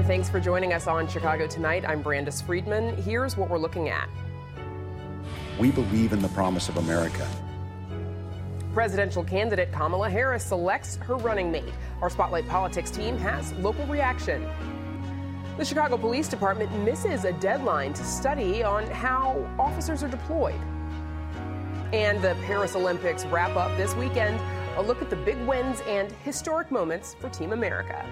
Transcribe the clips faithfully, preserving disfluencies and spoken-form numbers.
and thanks for joining us on Chicago Tonight. I'm Brandis Friedman. Here's what we're looking at. We believe in the promise of America. Presidential candidate Kamala Harris selects her running mate. Our Spotlight Politics team has local reaction. The Chicago Police Department misses a deadline to study on how officers are deployed. And the Paris Olympics wrap up this weekend. A look at the big wins and historic moments for Team America.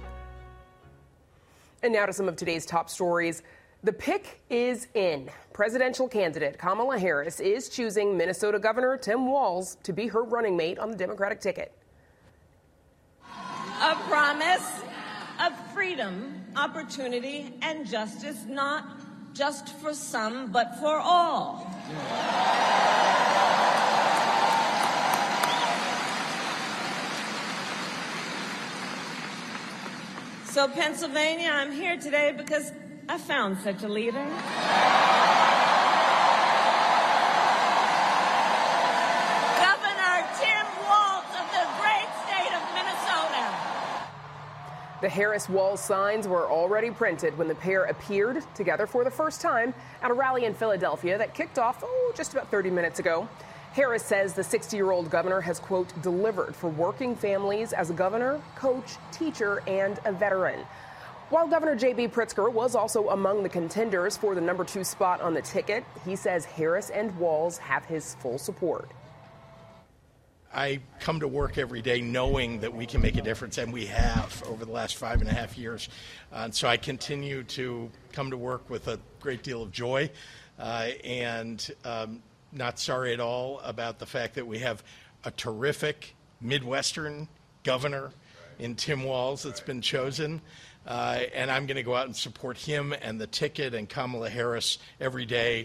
And now to some of today's top stories. The pick is in. Presidential candidate Kamala Harris is choosing Minnesota Governor Tim Walz to be her running mate on the Democratic ticket. A promise of freedom, opportunity, and justice, not just for some, but for all. So, Pennsylvania, I'm here today because I found such a leader. Governor Tim Walz of the great state of Minnesota. The Harris-Walz signs were already printed when the pair appeared together for the first time at a rally in Philadelphia that kicked off, oh, just about thirty minutes ago. Harris says the sixty-year-old governor has, quote, delivered for working families as a governor, coach, teacher, and a veteran. While Governor J B. Pritzker was also among the contenders for the number two spot on the ticket, he says Harris and Walz have his full support. I come to work every day knowing that we can make a difference, and we have over the last five and a half years. Uh, and so I continue to come to work with a great deal of joy uh, and um, not sorry at all about the fact that we have a terrific Midwestern governor in Tim Walz that's been chosen. Uh, and I'm going to go out and support him and the ticket and Kamala Harris every day.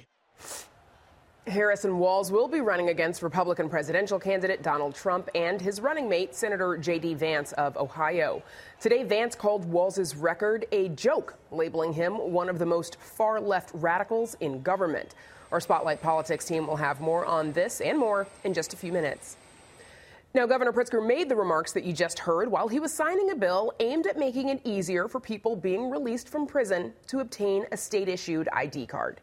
Harris and Walz will be running against Republican presidential candidate Donald Trump and his running mate, Senator J D. Vance of Ohio. Today, Vance called Walz's record a joke, labeling him one of the most far-left radicals in government. Our Spotlight Politics team will have more on this and more in just a few minutes. Now, Governor Pritzker made the remarks that you just heard while he was signing a bill aimed at making it easier for people being released from prison to obtain a state-issued I D card.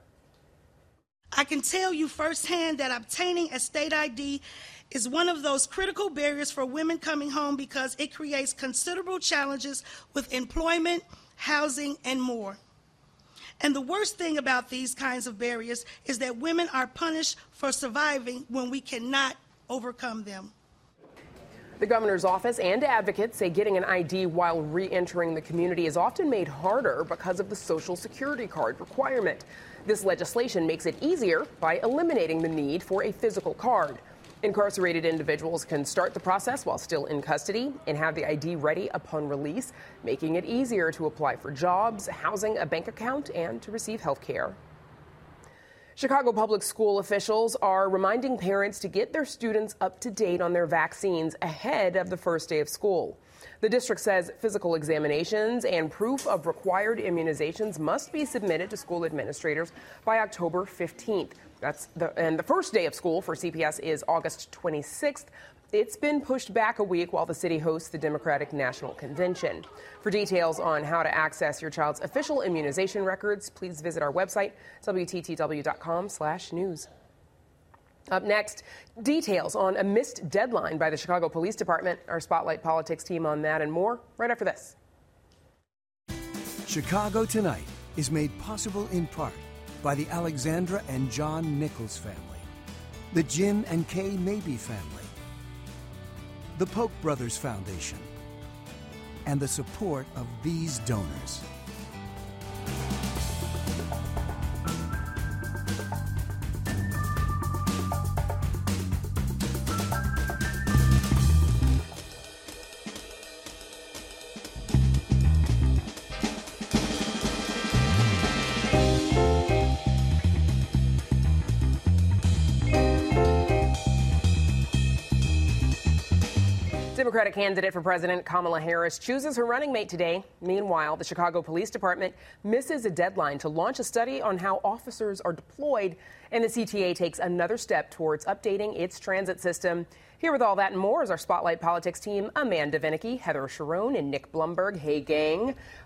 I can tell you firsthand that obtaining a state I D is one of those critical barriers for women coming home because it creates considerable challenges with employment, housing, and more. And the worst thing about these kinds of barriers is that women are punished for surviving when we cannot overcome them. The governor's office and advocates say getting an I D while re-entering the community is often made harder because of the Social Security card requirement. This legislation makes it easier by eliminating the need for a physical card. Incarcerated individuals can start the process while still in custody and have the I D ready upon release, making it easier to apply for jobs, housing, a bank account, and to receive health care. Chicago public school officials are reminding parents to get their students up to date on their vaccines ahead of the first day of school. The district says physical examinations and proof of required immunizations must be submitted to school administrators by October fifteenth. That's the, and the first day of school for C P S is August twenty-sixth. It's been pushed back a week while the city hosts the Democratic National Convention. For details on how to access your child's official immunization records, please visit our website, W T T W dot com slash news. Up next, details on a missed deadline by the Chicago Police Department. Our Spotlight Politics team on that and more right after this. Chicago Tonight is made possible in part by the Alexandra and John Nichols family, the Jim and Kay Mabey family, the Polk Brothers Foundation, and the support of these donors. Democratic candidate for president Kamala Harris chooses her running mate today. Meanwhile, the Chicago Police Department misses a deadline to launch a study on how officers are deployed, and the C T A takes another step towards updating its transit system. Here with all that and more is our Spotlight Politics team, Amanda Vinicky, Heather Sharon, and Nick Blumberg. Hey, gang.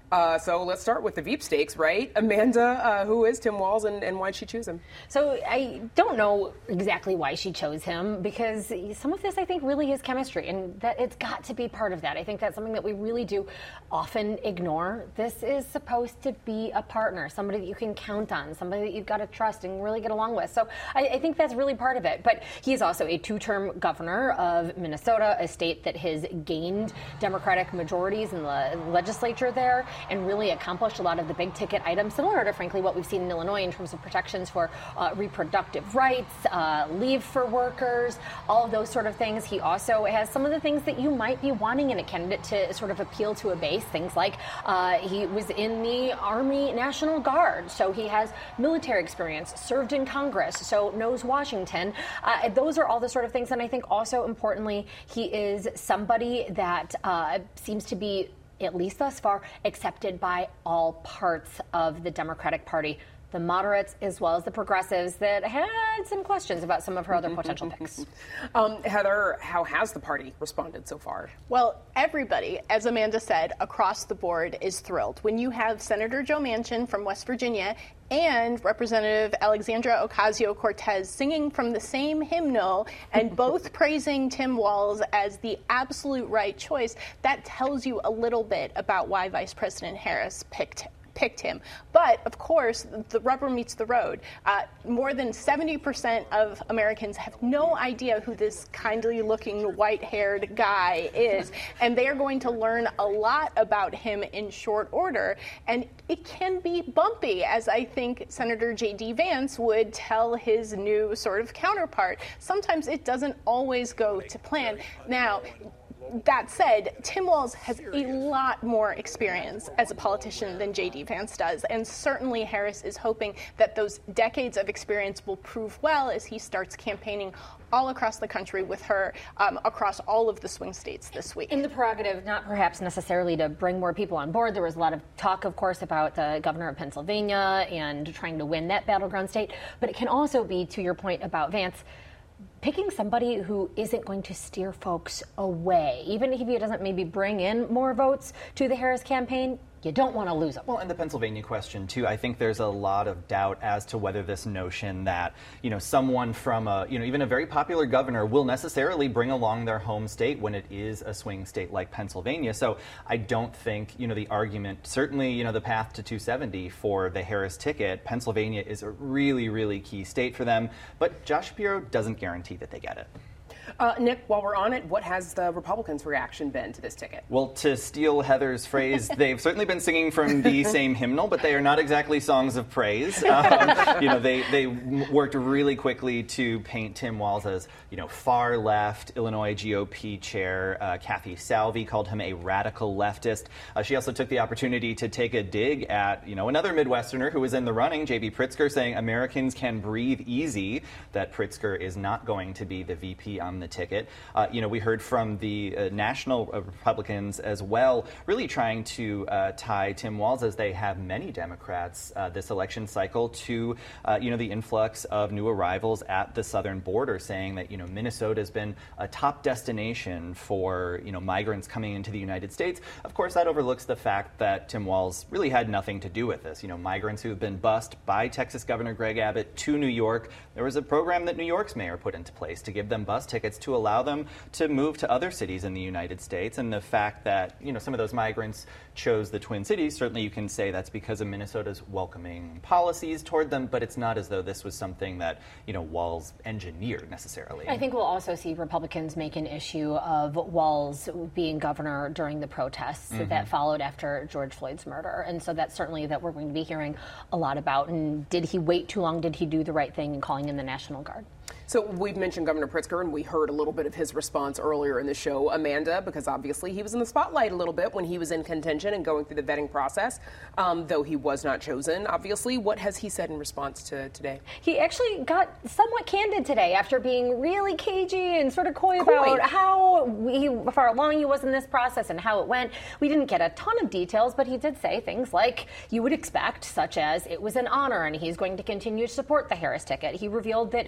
Uh, so let's start with the Veep stakes, right? Amanda, uh, who is Tim Walz and, and why'd she choose him? So I don't know exactly why she chose him, because some of this I think really is chemistry, and that it's got to be part of that. I think that's something that we really do often ignore. This is supposed to be a partner, somebody that you can count on, somebody that you've got to trust and really get along with. So I, I think that's really part of it. But he is also a two-term governor of Minnesota, a state that has gained Democratic majorities in the legislature there, and really accomplished a lot of the big ticket items, similar to, frankly, what we've seen in Illinois in terms of protections for uh, reproductive rights, uh, leave for workers, all of those sort of things. He also has some of the things that you might be wanting in a candidate to sort of appeal to a base, things like uh, he was in the Army National Guard, so he has military experience, served in Congress, so knows Washington. Uh, those are all the sort of things, and I think also importantly, he is somebody that uh, seems to be, at least thus far, accepted by all parts of the Democratic Party, the moderates as well as the progressives that had some questions about some of her other potential picks. Um, Heather, how has the party responded so far? Well, everybody, as Amanda said, across the board is thrilled. When you have Senator Joe Manchin from West Virginia and Representative Alexandra Ocasio-Cortez singing from the same hymnal and both praising Tim Walz as the absolute right choice, that tells you a little bit about why Vice President Harris picked him. picked him. But, of course, the rubber meets the road. Uh, more than seventy percent of Americans have no idea who this kindly-looking, white-haired guy is, and they are going to learn a lot about him in short order. And it can be bumpy, as I think Senator J D Vance would tell his new sort of counterpart. Sometimes it doesn't always go to plan. Now, that said, Tim Walz has a lot more experience as a politician than J D Vance does, and certainly Harris is hoping that those decades of experience will prove well as he starts campaigning all across the country with her um, across all of the swing states this week. In the prerogative, not perhaps necessarily to bring more people on board. There was a lot of talk, of course, about the governor of Pennsylvania and trying to win that battleground state, but it can also be, to your point about Vance, picking somebody who isn't going to steer folks away, even if he doesn't maybe bring in more votes to the Harris campaign. You don't want to lose them. Well, and the Pennsylvania question, too, I think there's a lot of doubt as to whether this notion that, you know, someone from a, you know, even a very popular governor will necessarily bring along their home state when it is a swing state like Pennsylvania. So I don't think, you know, the argument, certainly, you know, the path to two seventy for the Harris ticket, Pennsylvania is a really, really key state for them. But Josh Shapiro doesn't guarantee that they get it. Uh, Nick, while we're on it, what has the Republicans' reaction been to this ticket? Well, to steal Heather's phrase, they've certainly been singing from the same hymnal, but they are not exactly songs of praise. Um, you know, they, they worked really quickly to paint Tim Walz as, you know, far left. Illinois G O P chair uh, Kathy Salvi called him a radical leftist. Uh, she also took the opportunity to take a dig at, you know, another Midwesterner who was in the running, J B Pritzker, saying Americans can breathe easy, that Pritzker is not going to be the V P on the ticket. Uh, you know, we heard from the uh, national uh, Republicans as well, really trying to uh, tie Tim Walz, as they have many Democrats uh, this election cycle, to, uh, you know, the influx of new arrivals at the southern border, saying that, you know, Minnesota has been a top destination for, you know, migrants coming into the United States. Of course, that overlooks the fact that Tim Walz really had nothing to do with this. You know, migrants who have been bused by Texas Governor Greg Abbott to New York. There was a program that New York's mayor put into place to give them bus tickets to allow them to move to other cities in the United States. And the fact that, you know, some of those migrants chose the Twin Cities, certainly you can say that's because of Minnesota's welcoming policies toward them, but it's not as though this was something that, you know, Walz engineered necessarily. I think we'll also see Republicans make an issue of Walz being governor during the protests mm-hmm. that followed after George Floyd's murder. And so that's certainly that we're going to be hearing a lot about. And did he wait too long? Did he do the right thing in calling in the National Guard? So we've mentioned Governor Pritzker, and we heard a little bit of his response earlier in the show. Amanda, because obviously he was in the spotlight a little bit when he was in contention and going through the vetting process, um, though he was not chosen, obviously. What has he said in response to today? He actually got somewhat candid today after being really cagey and sort of coy, coy. about how he, far along he was in this process and how it went. We didn't get a ton of details, but he did say things like you would expect, such as it was an honor and he's going to continue to support the Harris ticket. He revealed that he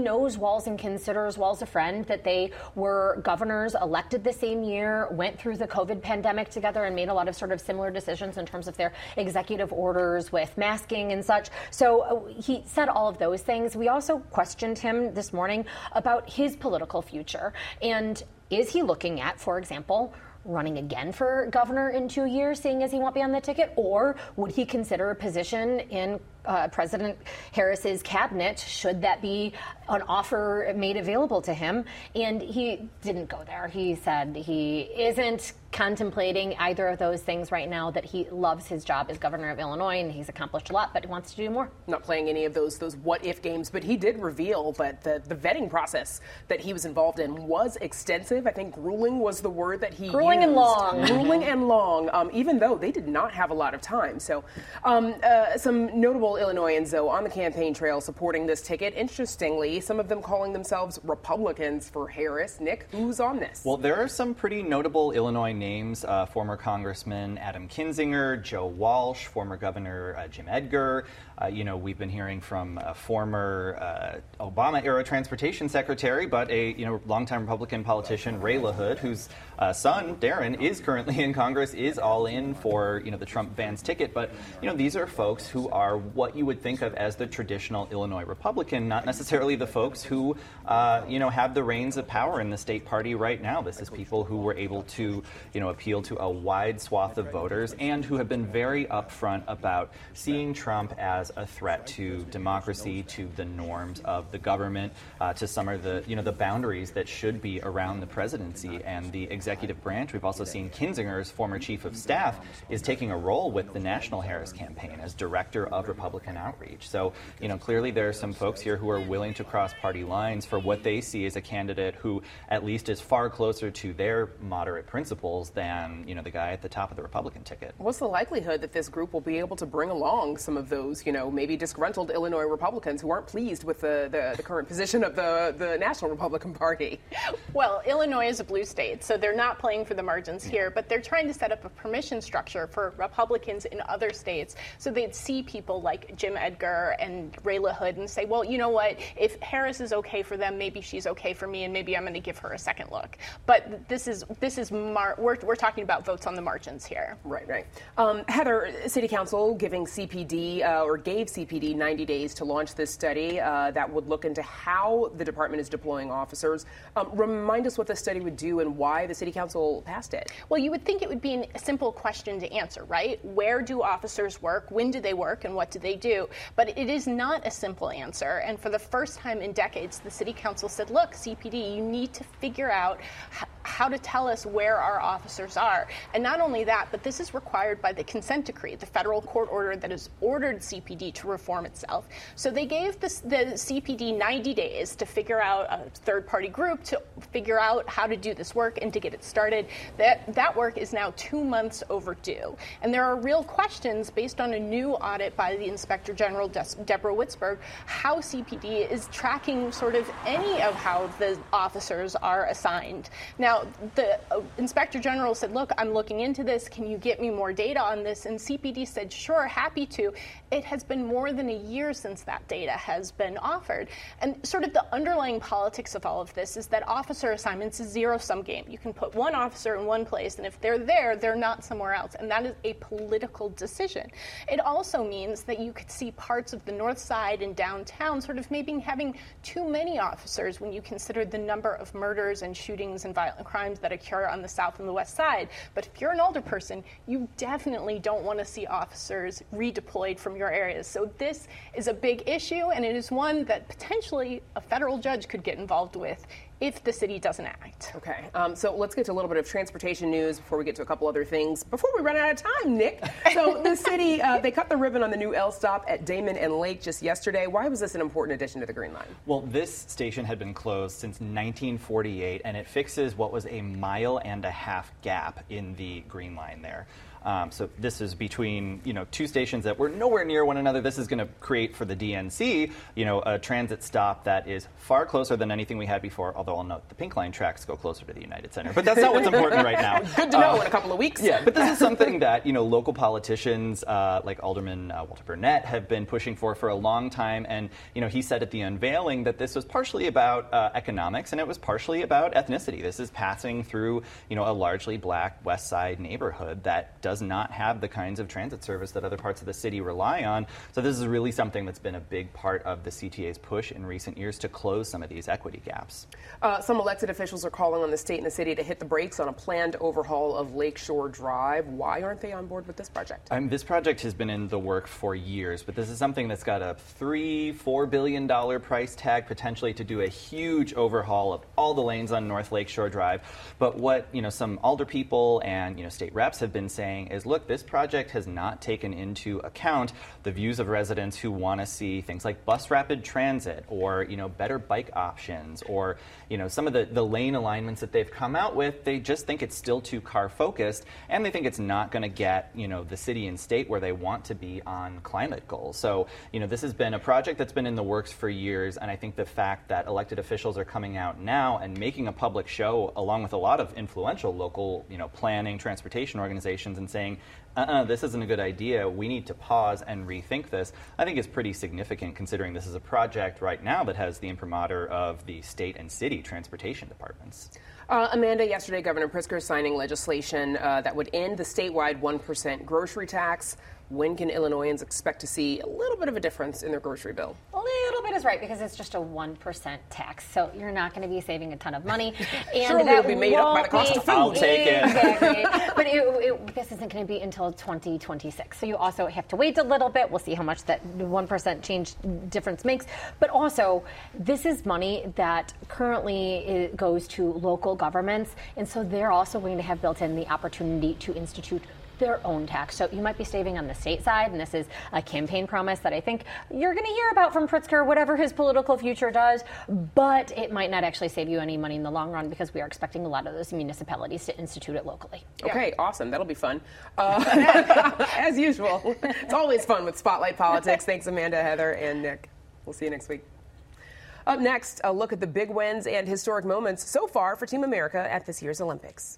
knows Walz and considers Walz a friend, that they were governors elected the same year, went through the COVID pandemic together and made a lot of sort of similar decisions in terms of their executive orders with masking and such. So uh, he said all of those things. We also questioned him this morning about his political future. And is he looking at, for example, running again for governor in two years, seeing as he won't be on the ticket? Or would he consider a position in uh, President Harris's cabinet, should that be an offer made available to him? And he didn't go there. He said he isn't contemplating either of those things right now, that he loves his job as governor of Illinois and he's accomplished a lot, but he wants to do more. Not playing any of those those what-if games, but he did reveal that the, the vetting process that he was involved in was extensive. I think grueling was the word that he grueling used. and long. Grueling and long, um, even though they did not have a lot of time. So um, uh, some notable Illinoisans, though, on the campaign trail supporting this ticket. Interestingly, some of them calling themselves Republicans for Harris. Nick, who's on this? Well, there are some pretty notable Illinois names. Uh, former Congressman Adam Kinzinger, Joe Walsh, former Governor uh, Jim Edgar. Uh, you know, we've been hearing from a former uh, Obama-era transportation secretary, but a you know longtime Republican politician, Ray LaHood, whose uh, son Darren is currently in Congress, is all in for you know the Trump-Vance ticket. But you know these are folks who are what you would think of as the traditional Illinois Republican, not necessarily the folks who uh, you know have the reins of power in the state party right now. This is people who were able to you know appeal to a wide swath of voters and who have been very upfront about seeing Trump as a threat to democracy, to the norms of the government, uh, to some of the you know the boundaries that should be around the presidency and the executive branch. We've also seen Kinzinger's former chief of staff is taking a role with the National Harris campaign as director of Republican outreach. So you know clearly there are some folks here who are willing to cross party lines for what they see as a candidate who at least is far closer to their moderate principles than you know the guy at the top of the Republican ticket. What's the likelihood that this group will be able to bring along some of those, you know, maybe disgruntled Illinois Republicans who aren't pleased with the, the, the current position of the, the National Republican Party? Well, Illinois is a blue state, so they're not playing for the margins here, but they're trying to set up a permission structure for Republicans in other states so they'd see people like Jim Edgar and Ray LaHood and say, well, you know what, if Harris is okay for them, maybe she's okay for me, and maybe I'm going to give her a second look. But this is, this is mar- we're, we're talking about votes on the margins here. Right, right. Um, Heather, City Council giving C P D, uh, or gave C P D ninety days to launch this study uh, that would look into how the department is deploying officers. Um, remind us what the study would do and why the City Council passed it. Well, you would think it would be a simple question to answer, right? Where do officers work? When do they work? And what do they do? But it is not a simple answer. And for the first time in decades, the City Council said, look, C P D, you need to figure out h- how to tell us where our officers are. And not only that, but this is required by the consent decree, the federal court order that has ordered C P D to reform itself. So they gave this, the C P D ninety days to figure out a third-party group to figure out how to do this work and to get it started. That, that work is now two months overdue. And there are real questions based on a new audit by the Inspector General, Des- Deborah Witzberg, how C P D is tracking sort of any of how the officers are assigned. Now, the uh, Inspector General said, look, I'm looking into this. Can you get me more data on this? And C P D said, sure, happy to. It has been more than a year since that data has been offered. And sort of the underlying politics of all of this is that officer assignments is a zero-sum game. You can put one officer in one place, and if they're there, they're not somewhere else. And that is a political decision. It also means that you could see parts of the north side and downtown sort of maybe having too many officers when you consider the number of murders and shootings and violent crimes that occur on the south and the west side. But if you're an older person, you definitely don't want to see officers redeployed from your areas. So this is a big issue, and it is one that potentially a federal judge could get involved with if the city doesn't act. Okay, um, so let's get to a little bit of transportation news before we get to a couple other things. Before we run out of time, Nick. So the city, uh, they cut the ribbon on the new L stop at Damon and Lake just yesterday. Why was this an important addition to the Green Line? Well, this station had been closed since nineteen forty-eight, and it fixes what was a mile and a half gap in the Green Line there. Um, so this is between, you know, two stations that were nowhere near one another. This is going to create for the D N C, you know, a transit stop that is far closer than anything we had before, although I'll note the Pink Line tracks go closer to the United Center. But that's not what's important right now. Good to know uh, in a couple of weeks. Yeah, but this is something that, you know, local politicians uh, like Alderman uh, Walter Burnett have been pushing for for a long time. And, you know, he said at the unveiling that this was partially about uh, economics and it was partially about ethnicity. This is passing through, you know, a largely black West Side neighborhood that does not have the kinds of transit service that other parts of the city rely on. So this is really something that's been a big part of the C T A's push in recent years to close some of these equity gaps. Uh, some elected officials are calling on the state and the city to hit the brakes on a planned overhaul of Lakeshore Drive. Why aren't they on board with this project? Um, this project has been in the work for years, but this is something that's got a three, four billion dollar price tag potentially to do a huge overhaul of all the lanes on North Lakeshore Drive. But what, you know, some alder people and, you know, state reps have been saying is, look, this project has not taken into account the views of residents who want to see things like bus rapid transit or, you know, better bike options or, you know, some of the, the lane alignments that they've come out with. They just think it's still too car focused and they think it's not going to get, you know, the city and state where they want to be on climate goals. So, you know, this has been a project that's been in the works for years, and I think the fact that elected officials are coming out now and making a public show along with a lot of influential local, you know, planning, transportation organizations and saying, uh-uh, this isn't a good idea, we need to pause and rethink this, I think is pretty significant considering this is a project right now that has the imprimatur of the state and city transportation departments. Uh, Amanda, yesterday Governor Pritzker signing legislation uh, that would end the statewide one percent grocery tax. When can Illinoisans expect to see a little bit of a difference in their grocery bill? A little bit is right because it's just a one percent tax, so you're not going to be saving a ton of money. And Surely that it'll be made up by the cost be, of food. I'll take it. Exactly. But it, it, this isn't going to be until twenty twenty-six, so you also have to wait a little bit. We'll see how much that one percent change difference makes. But also, this is money that currently goes to local governments, and so they're also going to have built in the opportunity to institute their own tax. So you might be saving on the state side, and this is a campaign promise that I think you're going to hear about from Pritzker, whatever his political future does, but it might not actually save you any money in the long run because we are expecting a lot of those municipalities to institute it locally. Okay, yeah. Awesome. That'll be fun. Uh, as usual, it's always fun with Spotlight Politics. Thanks, Amanda, Heather, and Nick. We'll see you next week. Up next, a look at the big wins and historic moments so far for Team America at this year's Olympics.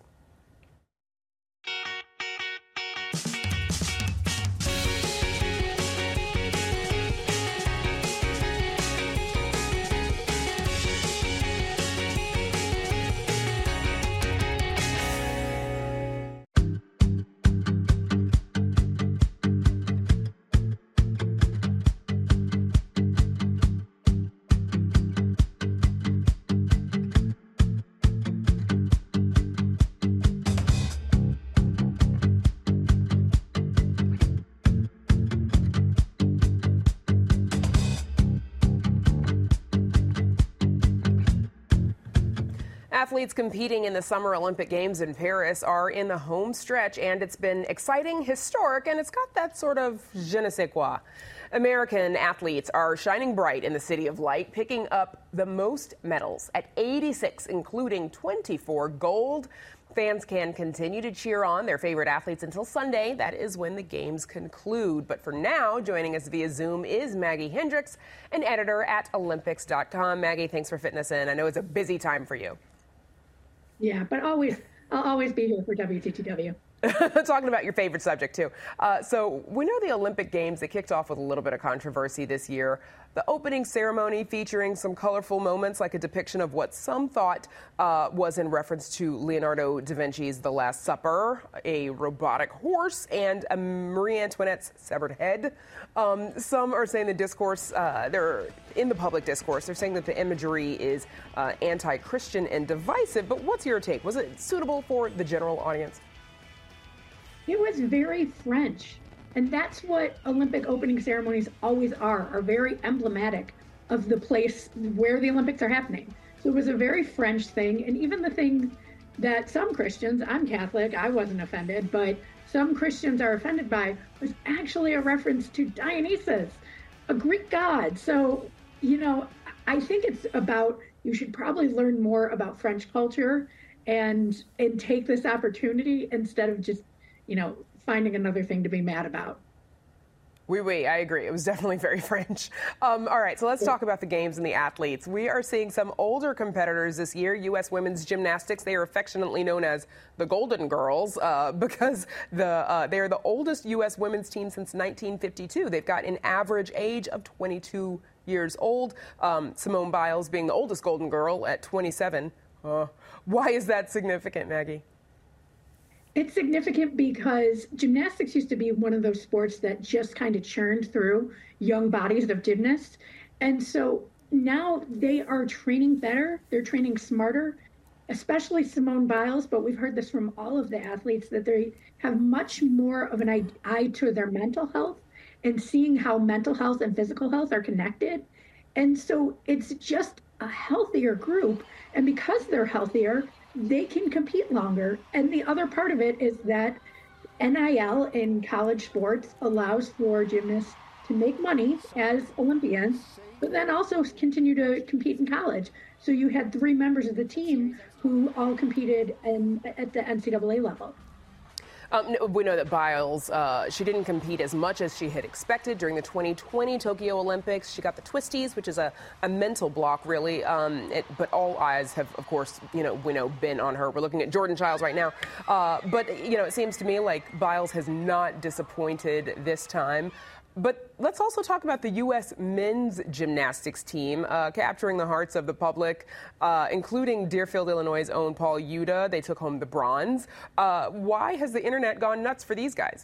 Athletes competing in the Summer Olympic Games in Paris are in the home stretch, and it's been exciting, historic, and it's got that sort of je ne sais quoi. American athletes are shining bright in the City of Light, picking up the most medals at eighty-six, including twenty-four gold. Fans can continue to cheer on their favorite athletes until Sunday. That is when the games conclude. But for now, joining us via Zoom is Maggie Hendricks, an editor at Olympics dot com. Maggie, thanks for fitting us in. I know it's a busy time for you. Yeah, but always, I'll always be here for W T T W. Talking about your favorite subject, too. Uh, so we know the Olympic Games, they kicked off with a little bit of controversy this year. The opening ceremony featuring some colorful moments like a depiction of what some thought uh, was in reference to Leonardo da Vinci's The Last Supper, a robotic horse, and a Marie Antoinette's severed head. Um, some are saying the discourse, uh, they're in the public discourse, they're saying that the imagery is uh, anti-Christian and divisive. But what's your take? Was it suitable for the general audience? It was very French. And that's what Olympic opening ceremonies always are, are very emblematic of the place where the Olympics are happening. So it was a very French thing. And even the thing that some Christians, I'm Catholic, I wasn't offended, but some Christians are offended by was actually a reference to Dionysus, a Greek god. So, you know, I think it's about, you should probably learn more about French culture and and take this opportunity instead of just, you know, finding another thing to be mad about. Oui, oui, I agree. It was definitely very French. Um, all right, so let's talk about the games and the athletes. We are seeing some older competitors this year. U S women's gymnastics, they are affectionately known as the Golden Girls uh, because the uh, they are the oldest U S women's team since nineteen fifty-two. They've got an average age of twenty-two years old. Um, Simone Biles being the oldest Golden Girl at twenty-seven. Uh, why is that significant, Maggie? It's significant because gymnastics used to be one of those sports that just kind of churned through young bodies of gymnasts. And so now they are training better, they're training smarter, especially Simone Biles, but we've heard this from all of the athletes that they have much more of an eye to their mental health and seeing how mental health and physical health are connected. And so it's just a healthier group. And because they're healthier, they can compete longer. And the other part of it is that N I L in college sports allows for gymnasts to make money as Olympians, but then also continue to compete in college. So you had three members of the team who all competed in, at the N C double A level. Um, we know that Biles, uh, she didn't compete as much as she had expected during the twenty twenty Tokyo Olympics. She got the twisties, which is a, a mental block, really. Um, it, but all eyes have, of course, you know, we know, been on her. We're looking at Jordan Childs right now. Uh, but, you know, it seems to me like Biles has not disappointed this time. But let's also talk about the U S men's gymnastics team, uh, capturing the hearts of the public, uh, including Deerfield, Illinois' own Paul Yuta. They took home the bronze. Uh, why has the internet gone nuts for these guys?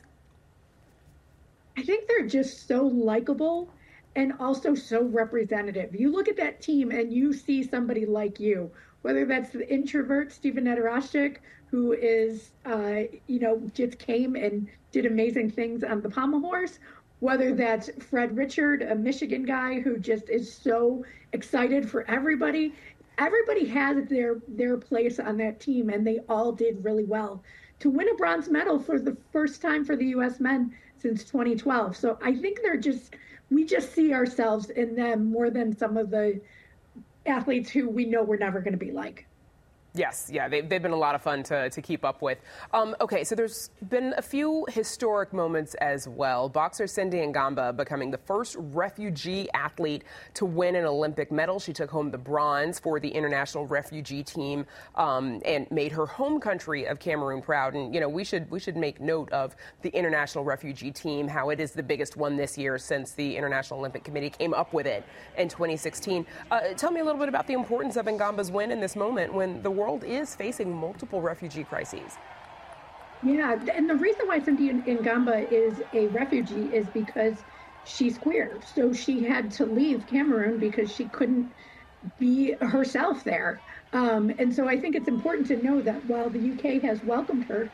I think they're just so likable and also so representative. You look at that team and you see somebody like you, whether that's the introvert Stephen Nedoroscik, who is, uh, you know, just came and did amazing things on the pommel horse, whether that's Fred Richard, a Michigan guy who just is so excited for everybody. Everybody has their, their place on that team, and they all did really well to win a bronze medal for the first time for the U S men since twenty twelve. So I think they're just, we just see ourselves in them more than some of the athletes who we know we're never going to be like. Yes, yeah, they, they've been a lot of fun to, to keep up with. Um, okay, so there's been a few historic moments as well. Boxer Cindy Ngamba becoming the first refugee athlete to win an Olympic medal. She took home the bronze for the international refugee team um, and made her home country of Cameroon proud. And, you know, we should we should make note of the international refugee team, how it is the biggest one this year since the International Olympic Committee came up with it in twenty sixteen. Uh, tell me a little bit about the importance of Ngamba's win in this moment when the world world is facing multiple refugee crises. Yeah, and the reason why Cynthia Ngamba is a refugee is because she's queer. So she had to leave Cameroon because she couldn't be herself there. Um, and so I think it's important to know that while the U K has welcomed her,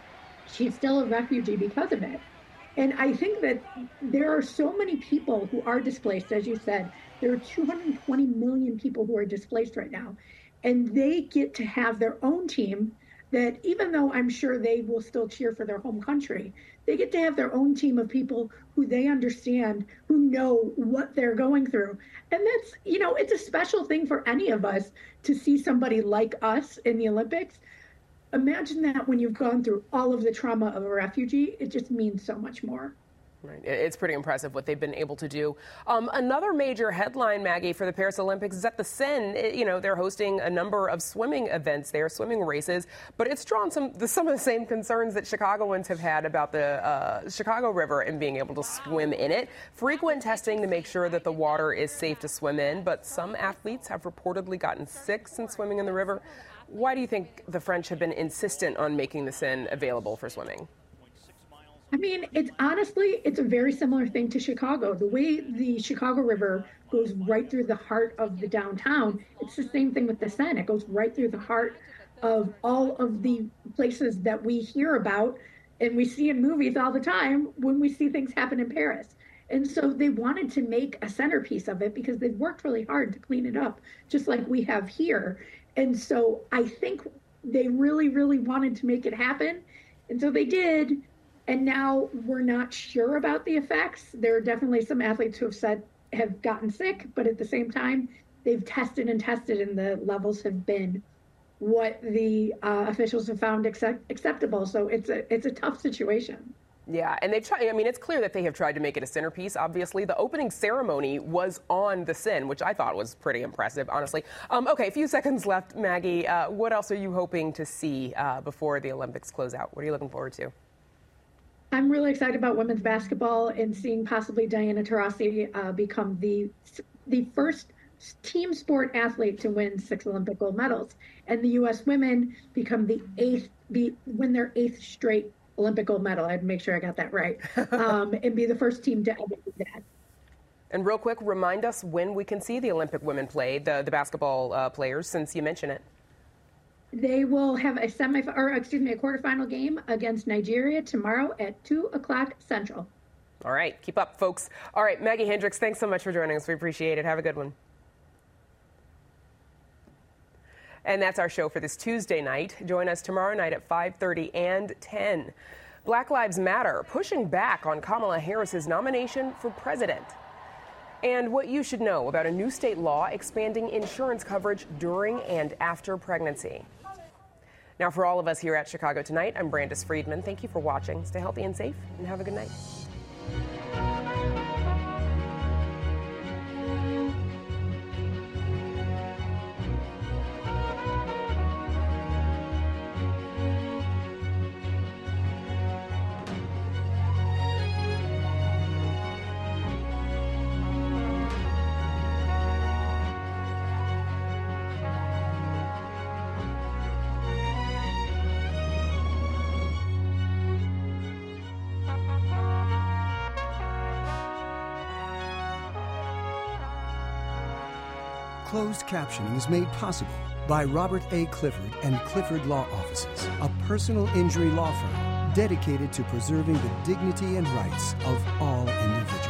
she's still a refugee because of it. And I think that there are so many people who are displaced, as you said. There are two hundred twenty million people who are displaced right now. And they get to have their own team that, even though I'm sure they will still cheer for their home country, they get to have their own team of people who they understand, who know what they're going through. And that's, you know, it's a special thing for any of us to see somebody like us in the Olympics. Imagine that when you've gone through all of the trauma of a refugee, it just means so much more. Right. It's pretty impressive what they've been able to do. Um, another major headline, Maggie, for the Paris Olympics is that the Seine, you know, they're hosting a number of swimming events there, swimming races, but it's drawn some some of the same concerns that Chicagoans have had about the uh, Chicago River and being able to swim in it. Frequent testing to make sure that the water is safe to swim in, but some athletes have reportedly gotten sick since swimming in the river. Why do you think the French have been insistent on making the Seine available for swimming? I mean, it's honestly, it's a very similar thing to Chicago. The way the Chicago River goes right through the heart of the downtown, it's the same thing with the Seine. It goes right through the heart of all of the places that we hear about and we see in movies all the time when we see things happen in Paris. And so they wanted to make a centerpiece of it because they've worked really hard to clean it up, just like we have here. And so I think they really, really wanted to make it happen. And so they did. And now we're not sure about the effects. There are definitely some athletes who have said have gotten sick, but at the same time, they've tested and tested, and the levels have been what the uh, officials have found accept- acceptable. So it's a it's a tough situation. Yeah, and they've tried, I mean, it's clear that they have tried to make it a centerpiece, obviously. The opening ceremony was on the Sin, which I thought was pretty impressive, honestly. Um, okay, a few seconds left, Maggie. Uh, what else are you hoping to see uh, before the Olympics close out? What are you looking forward to? I'm really excited about women's basketball and seeing possibly Diana Taurasi uh, become the the first team sport athlete to win six Olympic gold medals, and the U S women become the eighth, be, win their eighth straight Olympic gold medal. I had to make sure I got that right, um, and be the first team to ever do that. And real quick, remind us when we can see the Olympic women play, the, the basketball uh, players, since you mentioned it. They will have a semi, or excuse me, a quarterfinal game against Nigeria tomorrow at two o'clock Central. All right, keep up, folks. All right, Maggie Hendricks, thanks so much for joining us. We appreciate it. Have a good one. And that's our show for this Tuesday night. Join us tomorrow night at five thirty and ten. Black Lives Matter pushing back on Kamala Harris's nomination for president. And what you should know about a new state law expanding insurance coverage during and after pregnancy. Now, for all of us here at Chicago Tonight, I'm Brandis Friedman. Thank you for watching. Stay healthy and safe, and have a good night. Closed captioning is made possible by Robert A. Clifford and Clifford Law Offices, a personal injury law firm dedicated to preserving the dignity and rights of all individuals.